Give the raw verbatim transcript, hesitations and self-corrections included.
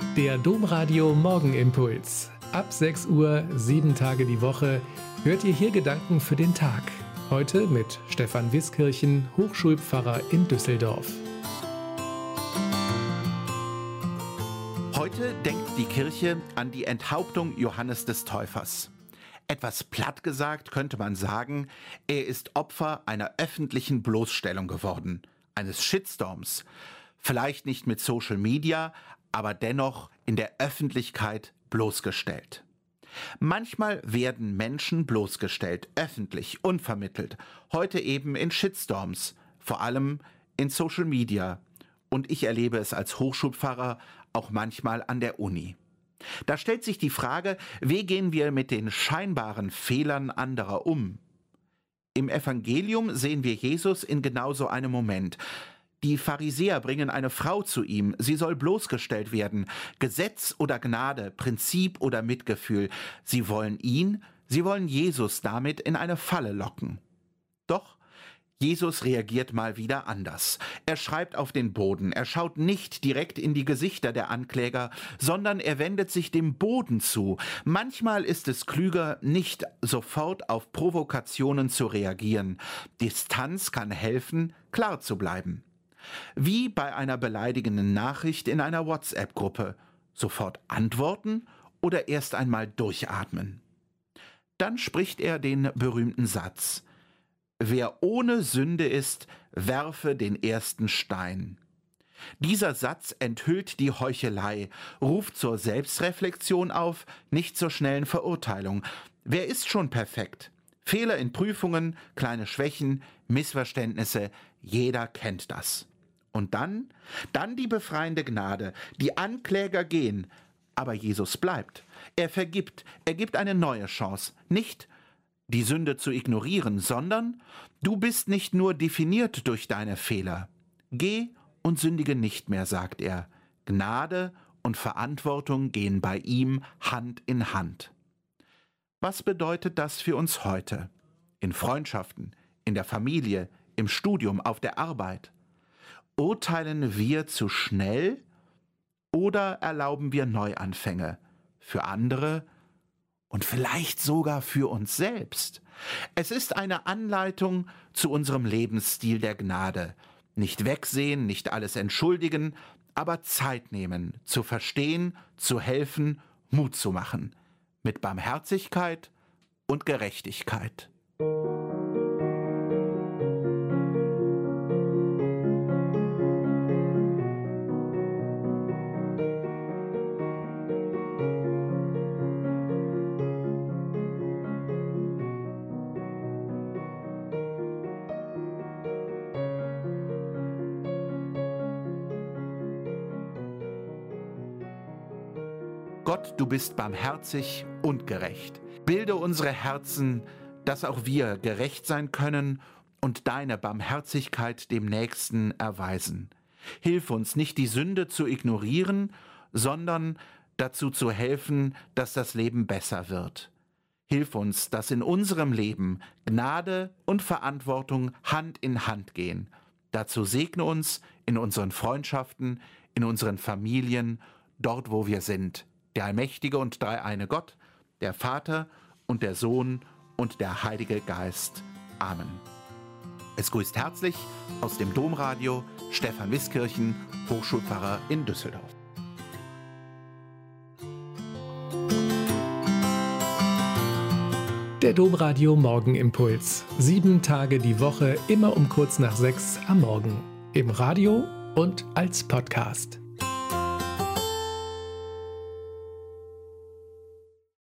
Der Domradio Morgenimpuls. Ab sechs Uhr, sieben Tage die Woche, hört ihr hier Gedanken für den Tag. Heute mit Stefan Wiskirchen, Hochschulpfarrer in Düsseldorf. Heute denkt die Kirche an die Enthauptung Johannes des Täufers. Etwas platt gesagt könnte man sagen, er ist Opfer einer öffentlichen Bloßstellung geworden, eines Shitstorms. Vielleicht nicht mit Social Media, aber dennoch in der Öffentlichkeit bloßgestellt. Manchmal werden Menschen bloßgestellt, öffentlich, unvermittelt, heute eben in Shitstorms, vor allem in Social Media. Und ich erlebe es als Hochschulpfarrer auch manchmal an der Uni. Da stellt sich die Frage, wie gehen wir mit den scheinbaren Fehlern anderer um? Im Evangelium sehen wir Jesus in genau so einem Moment. Die Pharisäer bringen eine Frau zu ihm, sie soll bloßgestellt werden. Gesetz oder Gnade, Prinzip oder Mitgefühl. Sie wollen ihn, sie wollen Jesus damit in eine Falle locken. Doch Jesus reagiert mal wieder anders. Er schreibt auf den Boden, er schaut nicht direkt in die Gesichter der Ankläger, sondern er wendet sich dem Boden zu. Manchmal ist es klüger, nicht sofort auf Provokationen zu reagieren. Distanz kann helfen, klar zu bleiben. Wie bei einer beleidigenden Nachricht in einer WhatsApp-Gruppe. Sofort antworten oder erst einmal durchatmen. Dann spricht er den berühmten Satz: Wer ohne Sünde ist, werfe den ersten Stein. Dieser Satz enthüllt die Heuchelei, ruft zur Selbstreflexion auf, nicht zur schnellen Verurteilung. Wer ist schon perfekt? Fehler in Prüfungen, kleine Schwächen, Missverständnisse, jeder kennt das. Und dann, dann die befreiende Gnade. Die Ankläger gehen, aber Jesus bleibt. Er vergibt, er gibt eine neue Chance. Nicht die Sünde zu ignorieren, sondern du bist nicht nur definiert durch deine Fehler. Geh und sündige nicht mehr, sagt er. Gnade und Verantwortung gehen bei ihm Hand in Hand. Was bedeutet das für uns heute? In Freundschaften, in der Familie, im Studium, auf der Arbeit? Urteilen wir zu schnell oder erlauben wir Neuanfänge für andere und vielleicht sogar für uns selbst? Es ist eine Anleitung zu unserem Lebensstil der Gnade. Nicht wegsehen, nicht alles entschuldigen, aber Zeit nehmen, zu verstehen, zu helfen, Mut zu machen. Mit Barmherzigkeit und Gerechtigkeit. Gott, du bist barmherzig und gerecht. Bilde unsere Herzen, dass auch wir gerecht sein können und deine Barmherzigkeit dem Nächsten erweisen. Hilf uns, nicht die Sünde zu ignorieren, sondern dazu zu helfen, dass das Leben besser wird. Hilf uns, dass in unserem Leben Gnade und Verantwortung Hand in Hand gehen. Dazu segne uns in unseren Freundschaften, in unseren Familien, dort wo wir sind. Der allmächtige und dreieine Gott, der Vater und der Sohn und der Heilige Geist. Amen. Es grüßt herzlich aus dem Domradio Stefan Wiskirchen, Hochschulpfarrer in Düsseldorf. Der Domradio Morgenimpuls. Sieben Tage die Woche, immer um kurz nach sechs am Morgen. Im Radio und als Podcast.